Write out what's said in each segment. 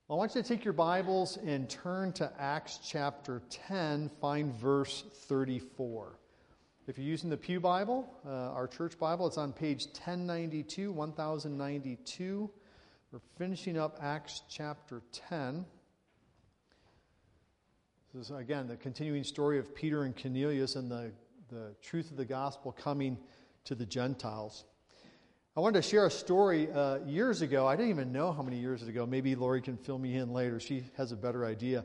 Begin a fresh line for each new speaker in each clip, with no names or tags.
I want you to take your Bibles and turn to Acts chapter 10, find verse 34. If you're using the Pew Bible, our church Bible, it's on page 1092. We're finishing up Acts chapter 10. This is, again, the continuing story of Peter and Cornelius and the truth of the gospel coming to the Gentiles. I wanted to share a story years ago. I didn't even know how many years ago. Maybe Lori can fill me in later. She has a better idea.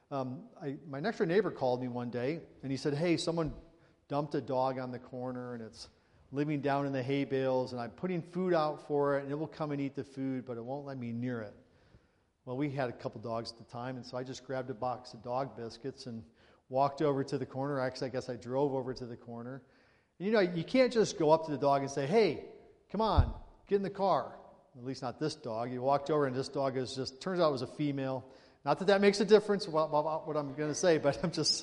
My next door neighbor called me one day, and he said, hey, someone dumped a dog on the corner, and it's living down in the hay bales, and I'm putting food out for it, and it will come and eat the food, but it won't let me near it. Well, we had a couple dogs at the time, and so I just grabbed a box of dog biscuits and walked over to the corner. Actually, I guess I drove over to the corner. And, you can't just go up to the dog and say, hey, come on, get in the car. At least not this dog. You walked over, and this dog turns out it was a female. Not that makes a difference about what I'm going to say, but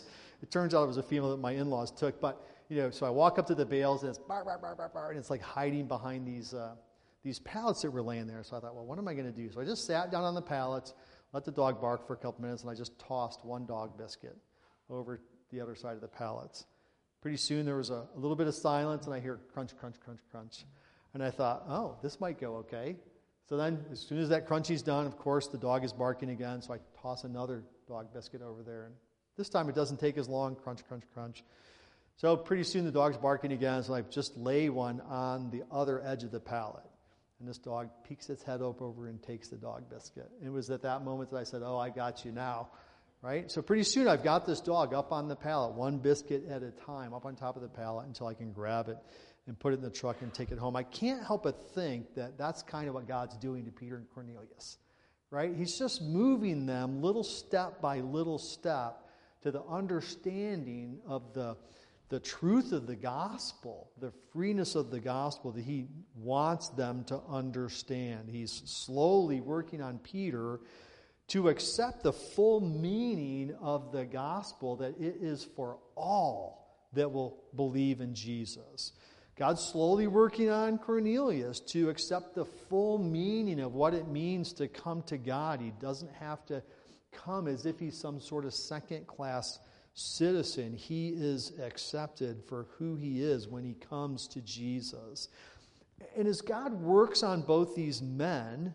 it turns out it was a female that my in-laws took. But, so I walk up to the bales, and it's bar, bar, bar, bar, bar, and it's like hiding behind these pallets that were laying there. So I thought, well, what am I going to do? So I just sat down on the pallets, let the dog bark for a couple minutes, and I just tossed one dog biscuit over the other side of the pallets. Pretty soon there was a little bit of silence, and I hear crunch, crunch, crunch, crunch. And I thought, oh, this might go okay. So then as soon as that crunchy's done, of course, the dog is barking again, so I toss another dog biscuit over there. And this time it doesn't take as long, crunch, crunch, crunch. So pretty soon the dog's barking again, so I just lay one on the other edge of the pallet. And this dog peeks its head up over and takes the dog biscuit. It was at that moment that I said, oh, I got you now. Right? So pretty soon I've got this dog up on the pallet, one biscuit at a time, up on top of the pallet until I can grab it and put it in the truck and take it home. I can't help but think that that's kind of what God's doing to Peter and Cornelius. Right? He's just moving them little step by little step to the understanding of the truth of the gospel, the freeness of the gospel that he wants them to understand. He's slowly working on Peter to accept the full meaning of the gospel, that it is for all that will believe in Jesus. God's slowly working on Cornelius to accept the full meaning of what it means to come to God. He doesn't have to come as if he's some sort of second-class citizen. He is accepted for who he is when he comes to Jesus. And as God works on both these men,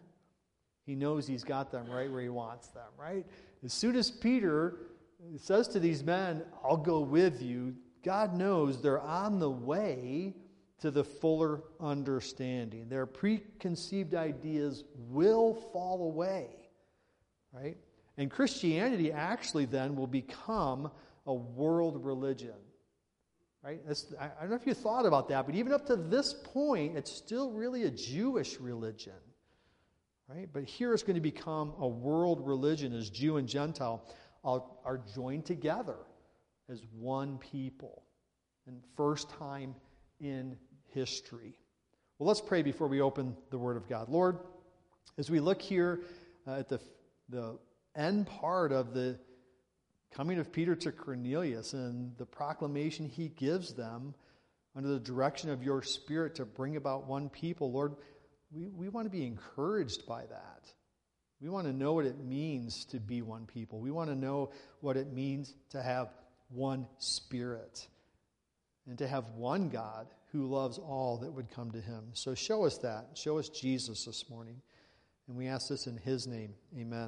he knows he's got them right where he wants them, right? As soon as Peter says to these men, I'll go with you, God knows they're on the way to the fuller understanding. Their preconceived ideas will fall away, right? And Christianity actually then will become a world religion, right? I don't know if you thought about that, but even up to this point, it's still really a Jewish religion, right? But here it's going to become a world religion as Jew and Gentile are joined together as one people, and first time in history. Well, let's pray before we open the Word of God. Lord, as we look here at the end part of the coming of Peter to Cornelius and the proclamation he gives them under the direction of your Spirit to bring about one people, Lord, we want to be encouraged by that. We want to know what it means to be one people. We want to know what it means to have one Spirit and to have one God who loves all that would come to him. So show us that. Show us Jesus this morning. And we ask this in his name. Amen.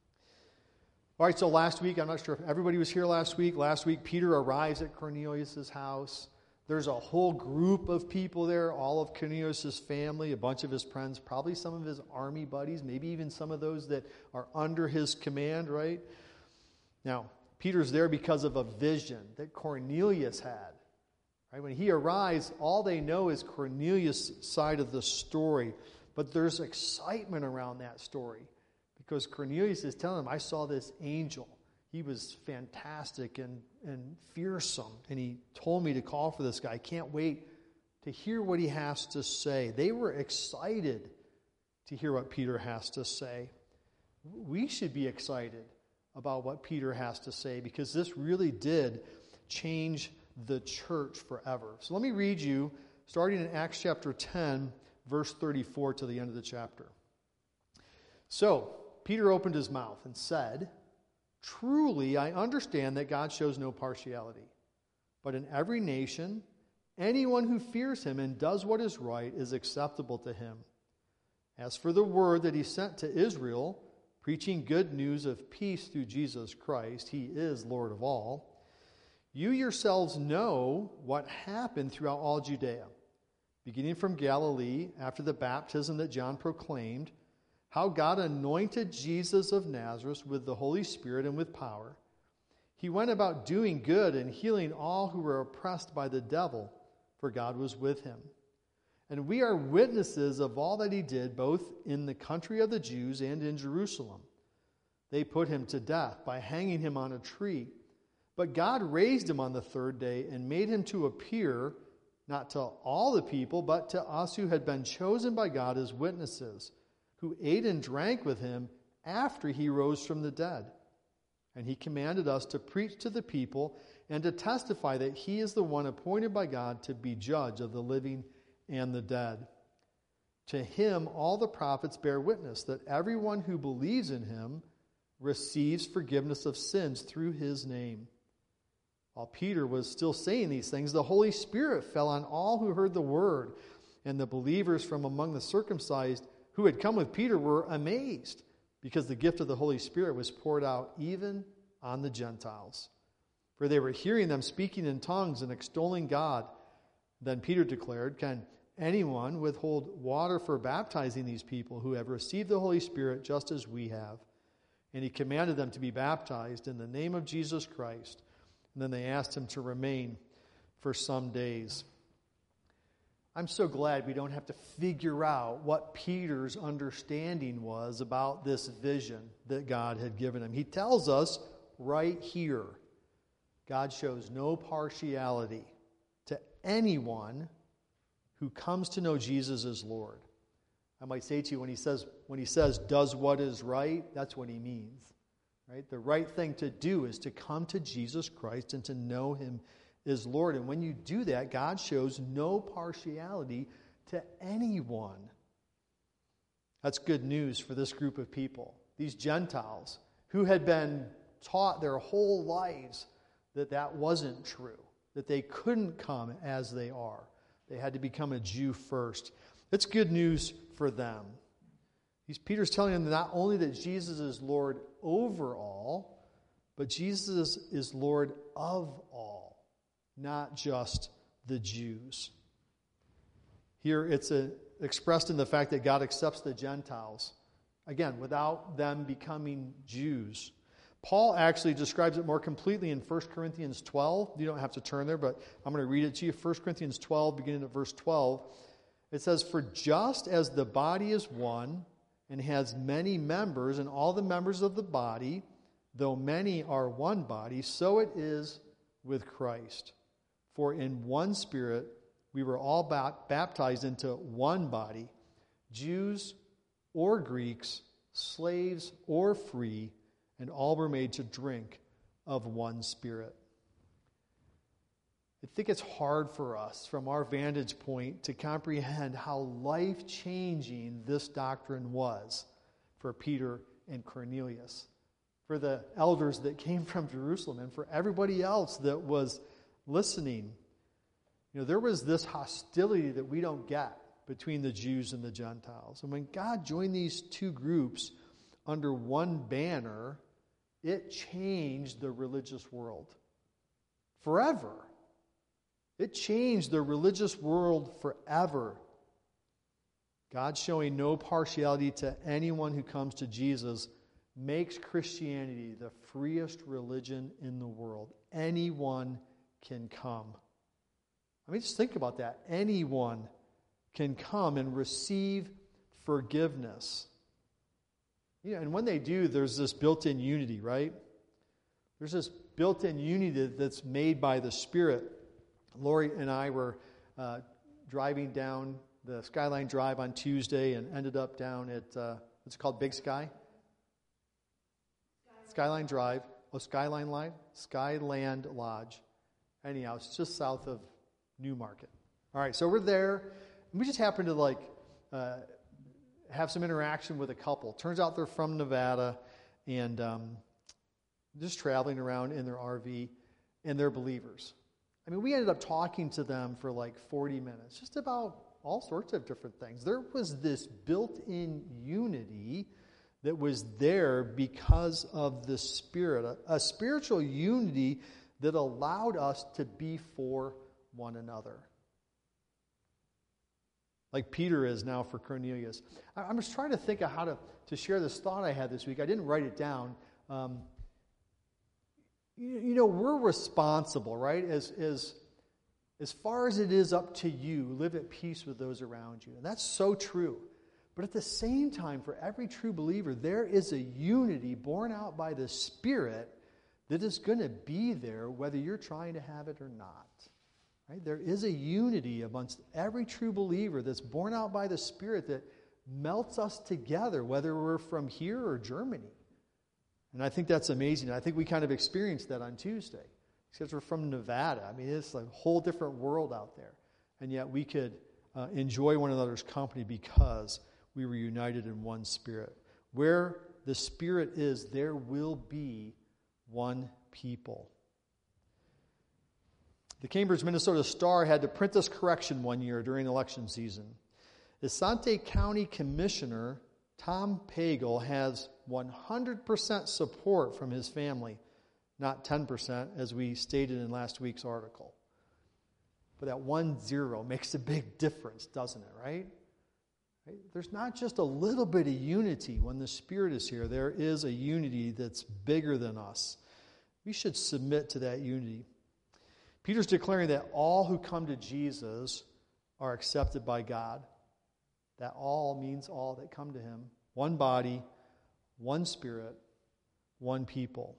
All right, so last week, I'm not sure if everybody was here last week. Last week, Peter arrives at Cornelius' house. There's a whole group of people there, all of Cornelius' family, a bunch of his friends, probably some of his army buddies, maybe even some of those that are under his command, right? Now, Peter's there because of a vision that Cornelius had. Right? When he arrives, all they know is Cornelius' side of the story. But there's excitement around that story because Cornelius is telling him, I saw this angel. He was fantastic and fearsome. And he told me to call for this guy. I can't wait to hear what he has to say. They were excited to hear what Peter has to say. We should be excited about what Peter has to say because this really did change the church forever. So let me read you, starting in Acts chapter 10, verse 34 to the end of the chapter. So, Peter opened his mouth and said, "Truly, I understand that God shows no partiality. But in every nation, anyone who fears him and does what is right is acceptable to him. As for the word that he sent to Israel, preaching good news of peace through Jesus Christ, he is Lord of all. You yourselves know what happened throughout all Judea, beginning from Galilee after the baptism that John proclaimed, how God anointed Jesus of Nazareth with the Holy Spirit and with power. He went about doing good and healing all who were oppressed by the devil, for God was with him. And we are witnesses of all that he did, both in the country of the Jews and in Jerusalem. They put him to death by hanging him on a tree. But God raised him on the third day and made him to appear, not to all the people, but to us who had been chosen by God as witnesses, who ate and drank with him after he rose from the dead. And he commanded us to preach to the people and to testify that he is the one appointed by God to be judge of the living and the dead. To him all the prophets bear witness that everyone who believes in him receives forgiveness of sins through his name." While Peter was still saying these things, the Holy Spirit fell on all who heard the word, and the believers from among the circumcised who had come with Peter were amazed, because the gift of the Holy Spirit was poured out even on the Gentiles. For they were hearing them speaking in tongues and extolling God. Then Peter declared, "Can anyone withhold water for baptizing these people who have received the Holy Spirit just as we have?" And he commanded them to be baptized in the name of Jesus Christ. And then they asked him to remain for some days. I'm so glad we don't have to figure out what Peter's understanding was about this vision that God had given him. He tells us right here, God shows no partiality to anyone who comes to know Jesus as Lord. I might say to you, when he says does what is right, that's what he means. Right? The right thing to do is to come to Jesus Christ and to know him as Lord. And when you do that, God shows no partiality to anyone. That's good news for this group of people. These Gentiles who had been taught their whole lives that that wasn't true, that they couldn't come as they are. They had to become a Jew first. It's good news for them. Peter's telling them not only that Jesus is Lord over all, but Jesus is Lord of all, not just the Jews. Here it's expressed in the fact that God accepts the Gentiles, again, without them becoming Jews. Paul actually describes it more completely in 1 Corinthians 12. You don't have to turn there, but I'm going to read it to you. 1 Corinthians 12, beginning at verse 12. It says, "For just as the body is one and has many members, and all the members of the body, though many are one body, so it is with Christ. For in one Spirit we were all baptized into one body, Jews or Greeks, slaves or free, and all were made to drink of one Spirit." I think it's hard for us, from our vantage point, to comprehend how life-changing this doctrine was for Peter and Cornelius, for the elders that came from Jerusalem, and for everybody else that was listening. You know, there was this hostility that we don't get between the Jews and the Gentiles. And when God joined these two groups under one banner, it changed the religious world forever. It changed the religious world forever. God showing no partiality to anyone who comes to Jesus makes Christianity the freest religion in the world. Anyone can come. I mean, just think about that. Anyone can come and receive forgiveness. You know, and when they do, there's this built-in unity, right? There's this built-in unity that's made by the Spirit. Lori and I were driving down the Skyline Drive on Tuesday and ended up down at, what's it called, Big Sky? Skyline Drive. Oh, Skyline Live? Skyland Lodge. Anyhow, it's just south of Newmarket. All right, so we're there. And we just happened to, have some interaction with a couple. Turns out they're from Nevada and just traveling around in their RV, and they're believers. I mean, we ended up talking to them for like 40 minutes, just about all sorts of different things. There was this built-in unity that was there because of the Spirit, a spiritual unity that allowed us to be for one another. Like Peter is now for Cornelius. I'm just trying to think of how to share this thought I had this week. I didn't write it down. We're responsible, right? As far as it is up to you, live at peace with those around you. And that's so true. But at the same time, for every true believer, there is a unity born out by the Spirit that is going to be there whether you're trying to have it or not. Right? There is a unity amongst every true believer that's born out by the Spirit that melts us together, whether we're from here or Germany. And I think that's amazing. I think we kind of experienced that on Tuesday. Because we're from Nevada. I mean, it's a whole different world out there. And yet we could enjoy one another's company because we were united in one Spirit. Where the Spirit is, there will be one people. The Cambridge, Minnesota Star had to print this correction one year during election season. The Asante County Commissioner, Tom Pagel, has 100% support from his family, not 10%, as we stated in last week's article. But that 1-0 makes a big difference, doesn't it, right? There's not just a little bit of unity when the Spirit is here. There is a unity that's bigger than us. We should submit to that unity. Peter's declaring that all who come to Jesus are accepted by God. That all means all that come to him. One body, one Spirit, one people.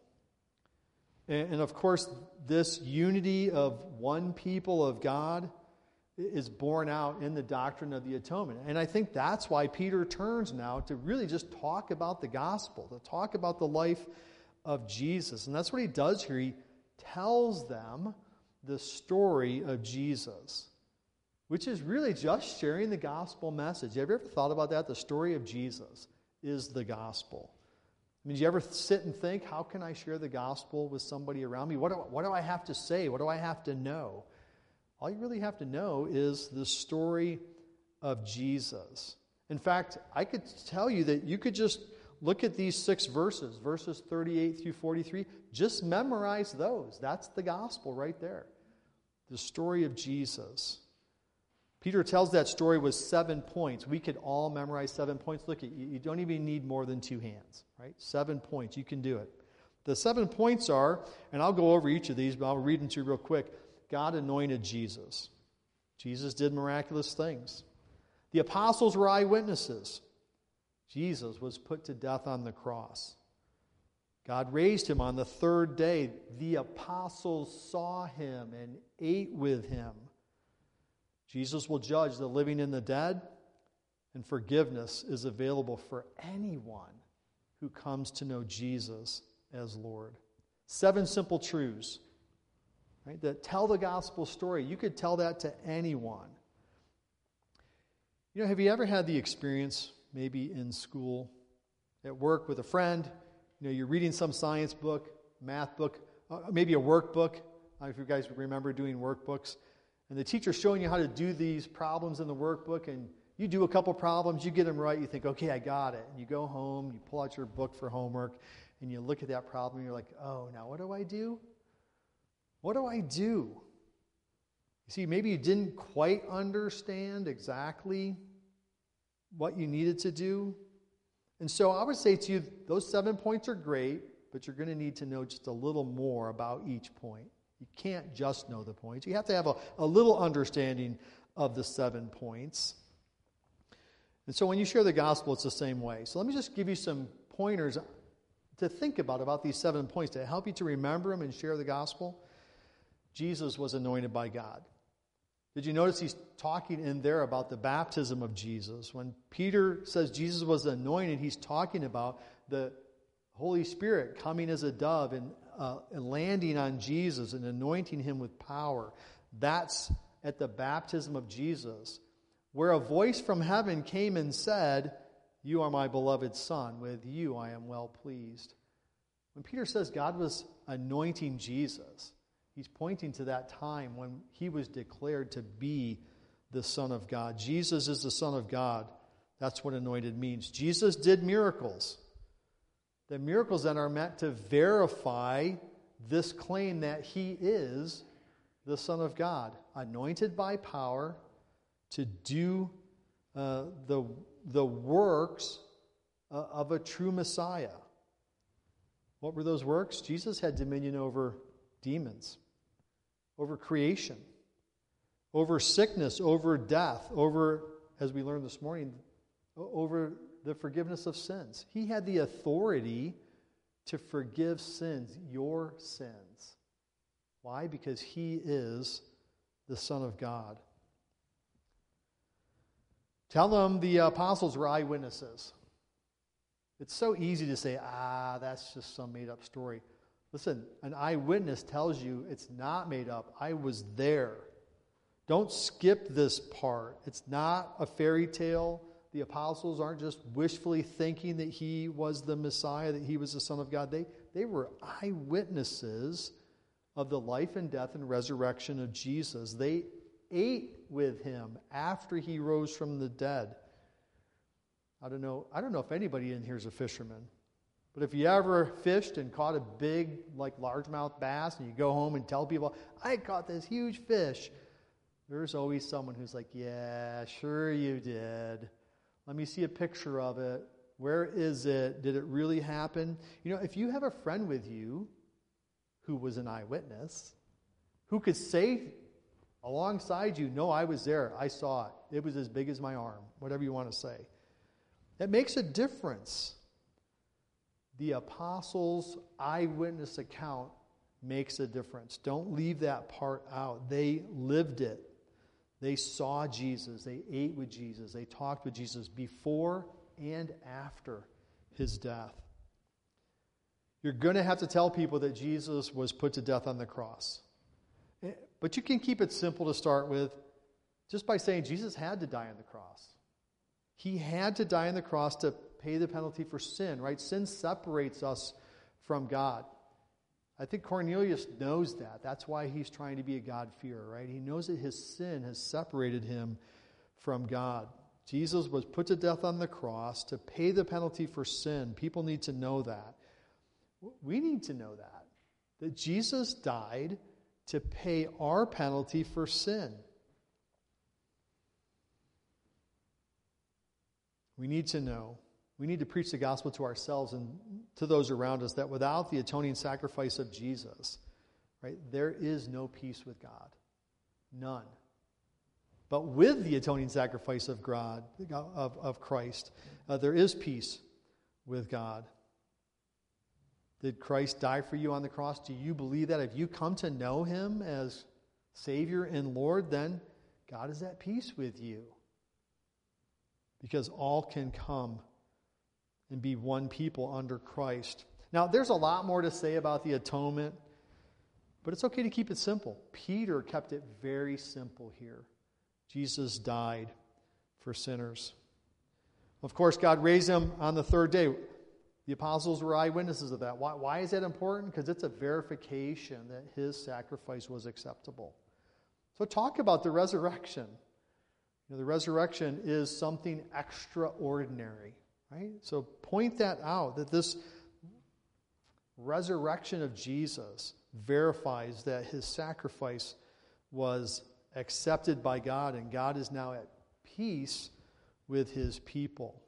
And of course, this unity of one people of God is borne out in the doctrine of the atonement. And I think that's why Peter turns now to really just talk about the gospel, to talk about the life of Jesus. And that's what he does here. He tells them the story of Jesus, which is really just sharing the gospel message. Have you ever thought about that? The story of Jesus is the gospel. I mean, do you ever sit and think, how can I share the gospel with somebody around me? What do I have to say? What do I have to know? All you really have to know is the story of Jesus. In fact, I could tell you that you could just look at these 6 verses, verses 38 through 43. Just memorize those. That's the gospel right there. The story of Jesus. Peter tells that story with 7 points. We could all memorize 7 points. Look, you don't even need more than 2 hands, right? 7 points. You can do it. The 7 points are, and I'll go over each of these, but I'll read them to you real quick. God anointed Jesus. Jesus did miraculous things. The apostles were eyewitnesses. Jesus was put to death on the cross. God raised him on the 3rd day. The apostles saw him and ate with him. Jesus will judge the living and the dead, and forgiveness is available for anyone who comes to know Jesus as Lord. 7 simple truths, right, that tell the gospel story. You could tell that to anyone. You know, have you ever had the experience, maybe in school, at work with a friend, you're reading some science book, math book, maybe a workbook. I don't know if you guys remember doing workbooks. And the teacher's showing you how to do these problems in the workbook, and you do a couple problems, you get them right, you think, okay, I got it. And you go home, you pull out your book for homework, and you look at that problem, and you're like, oh, now what do I do? What do I do? You see, maybe you didn't quite understand exactly what you needed to do. And so I would say to you, those 7 points are great, but you're going to need to know just a little more about each point. You can't just know the points. You have to have a little understanding of the 7 points. And so when you share the gospel, it's the same way. So let me just give you some pointers to think about these 7 points to help you to remember them and share the gospel. Jesus was anointed by God. Did you notice he's talking in there about the baptism of Jesus? When Peter says Jesus was anointed, he's talking about the Holy Spirit coming as a dove and landing on Jesus and anointing him with power. That's at the baptism of Jesus, where a voice from heaven came and said, You are my beloved Son. With you I am well pleased. When Peter says God was anointing Jesus, he's pointing to that time when he was declared to be the Son of God. Jesus is the Son of God. That's what anointed means. Jesus did miracles. The miracles then are meant to verify this claim that he is the Son of God, anointed by power to do the works of a true Messiah. What were those works? Jesus had dominion over demons, over creation, over sickness, over death, over, as we learned this morning, over the forgiveness of sins. He had the authority to forgive sins, your sins. Why? Because he is the Son of God. Tell them the apostles were eyewitnesses. It's so easy to say, that's just some made-up story. Listen, an eyewitness tells you it's not made up. I was there. Don't skip this part. It's not a fairy tale. The apostles aren't just wishfully thinking that he was the Messiah, that he was the Son of God. They were eyewitnesses of the life and death and resurrection of Jesus. They ate with him after he rose from the dead. I don't know if anybody in here is a fisherman, but if you ever fished and caught a big, largemouth bass, and you go home and tell people, I caught this huge fish, there's always someone who's like, yeah, sure you did. Let me see a picture of it. Where is it? Did it really happen? If you have a friend with you who was an eyewitness, who could say alongside you, no, I was there, I saw it, it was as big as my arm, whatever you want to say. That makes a difference. The apostles' eyewitness account makes a difference. Don't leave that part out. They lived it. They saw Jesus. They ate with Jesus. They talked with Jesus before and after his death. You're going to have to tell people that Jesus was put to death on the cross. But you can keep it simple to start with just by saying Jesus had to die on the cross. He had to die on the cross to pay the penalty for sin, right? Sin separates us from God. I think Cornelius knows that. That's why he's trying to be a God-fearer, right? He knows that his sin has separated him from God. Jesus was put to death on the cross to pay the penalty for sin. People need to know that. We need to know that Jesus died to pay our penalty for sin. We need to know. We need to preach the gospel to ourselves and to those around us that without the atoning sacrifice of Jesus, right, there is no peace with God. None. But with the atoning sacrifice of God, of Christ, there is peace with God. Did Christ die for you on the cross? Do you believe that? If you come to know him as Savior and Lord, then God is at peace with you. Because all can come and be one people under Christ. Now, there's a lot more to say about the atonement, but it's okay to keep it simple. Peter kept it very simple here. Jesus died for sinners. Of course, God raised him on the third day. The apostles were eyewitnesses of that. Why is that important? Because it's a verification that his sacrifice was acceptable. So talk about the resurrection. The resurrection is something extraordinary, right? So point that out, that this resurrection of Jesus verifies that his sacrifice was accepted by God, and God is now at peace with his people.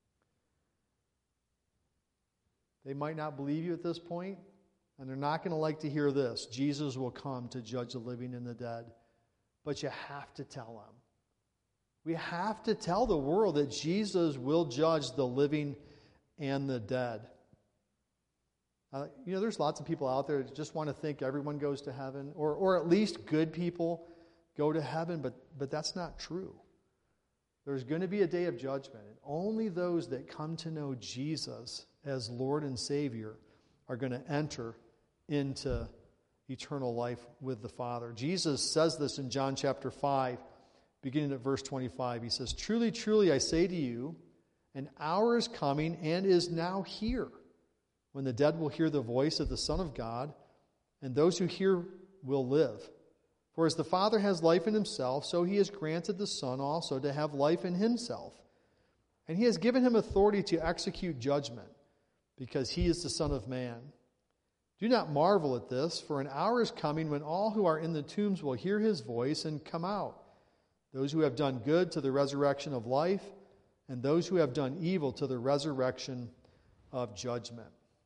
They might not believe you at this point, and they're not going to like to hear this. Jesus will come to judge the living and the dead. But you have to tell them. We have to tell the world that Jesus will judge the living and the dead. There's lots of people out there that just want to think everyone goes to heaven, or at least good people go to heaven, but that's not true. There's going to be a day of judgment, and only those that come to know Jesus as Lord and Savior are going to enter into eternal life with the Father. Jesus says this in John chapter 5, beginning at verse 25. He says, "Truly, truly, I say to you, An hour is coming and is now here, when the dead will hear the voice of the Son of God, and those who hear will live. For as the Father has life in himself, so he has granted the Son also to have life in himself. And he has given him authority to execute judgment, because he is the Son of Man. Do not marvel at this, for an hour is coming when all who are in the tombs will hear his voice and come out. Those who have done good to the resurrection of life, and those who have done evil to the resurrection of judgment.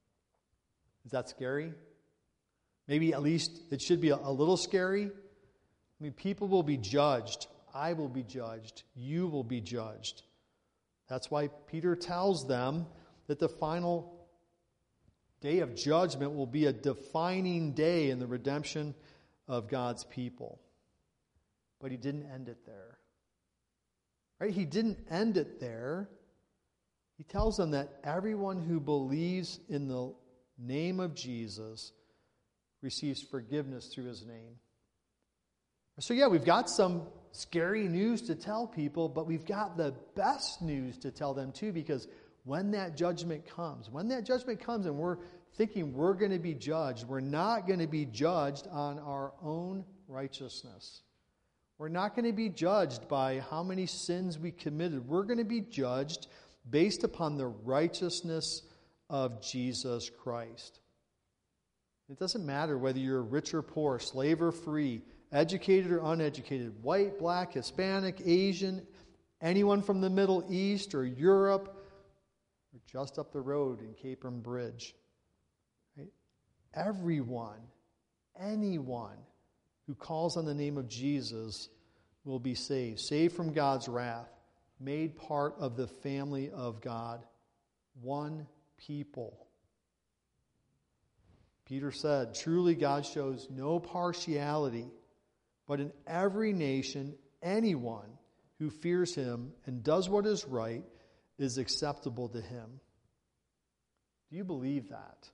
Is that scary? Maybe at least it should be a little scary. I mean, people will be judged. I will be judged. You will be judged. That's why Peter tells them that the final day of judgment will be a defining day in the redemption of God's people. But he didn't end it there. Right? He didn't end it there. He tells them that everyone who believes in the name of Jesus receives forgiveness through his name. So yeah, we've got some scary news to tell people, but we've got the best news to tell them too, because when that judgment comes and we're thinking we're going to be judged, we're not going to be judged on our own righteousness. We're not going to be judged by how many sins we committed. We're going to be judged based upon the righteousness of Jesus Christ. It doesn't matter whether you're rich or poor, slave or free, educated or uneducated, white, black, Hispanic, Asian, anyone from the Middle East or Europe, or just up the road in Capron Bridge. Right? Everyone, anyone who calls on the name of Jesus will be saved from God's wrath, made part of the family of God, one people. Peter said, truly God shows no partiality, but in every nation, anyone who fears him and does what is right is acceptable to him. Do you believe that?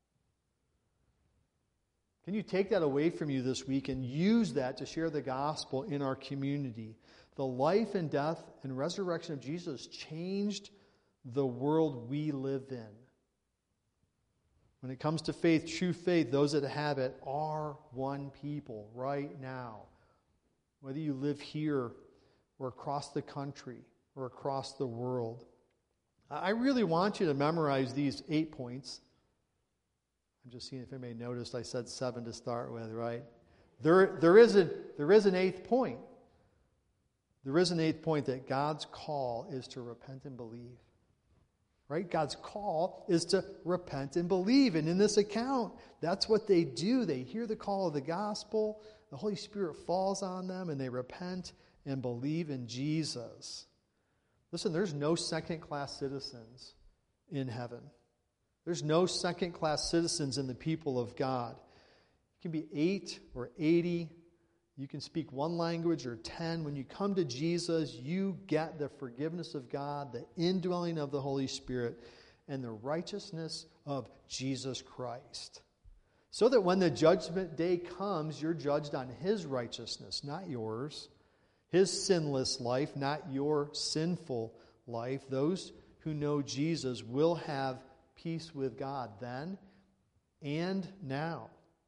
Can you take that away from you this week and use that to share the gospel in our community? The life and death and resurrection of Jesus changed the world we live in. When it comes to faith, true faith, those that have it are one people right now. Whether you live here or across the country or across the world. I really want you to memorize these 8 points. I'm just seeing if anybody noticed I said 7 to start with, right? There is an 8th point. There is an 8th point that God's call is to repent and believe. Right? God's call is to repent and believe. And in this account, that's what they do. They hear the call of the gospel. The Holy Spirit falls on them and they repent and believe in Jesus. Listen, there's no second-class citizens in heaven. There's no second-class citizens in the people of God. You can be 8 or 80. You can speak one language or 10. When you come to Jesus, you get the forgiveness of God, the indwelling of the Holy Spirit, and the righteousness of Jesus Christ. So that when the judgment day comes, you're judged on his righteousness, not yours. His sinless life, not your sinful life. Those who know Jesus will have peace with God then and now.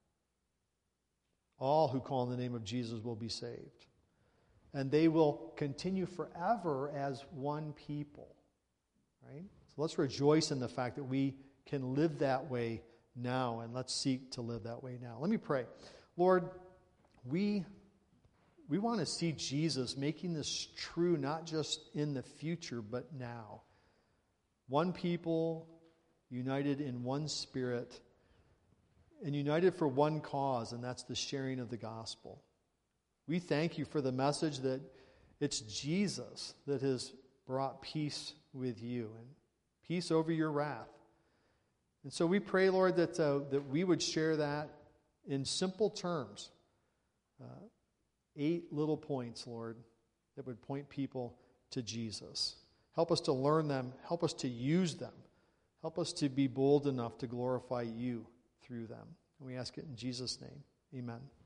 All who call on the name of Jesus will be saved. And they will continue forever as one people. Right? So let's rejoice in the fact that we can live that way now, and let's seek to live that way now. Let me pray. Lord, we want to see Jesus making this true not just in the future, but now. One people, united in one spirit, and united for one cause, and that's the sharing of the gospel. We thank you for the message that it's Jesus that has brought peace with you and peace over your wrath. And so we pray, Lord, that we would share that in simple terms. 8 little points, Lord, that would point people to Jesus. Help us to learn them. Help us to use them. Help us to be bold enough to glorify you through them. And we ask it in Jesus' name. Amen.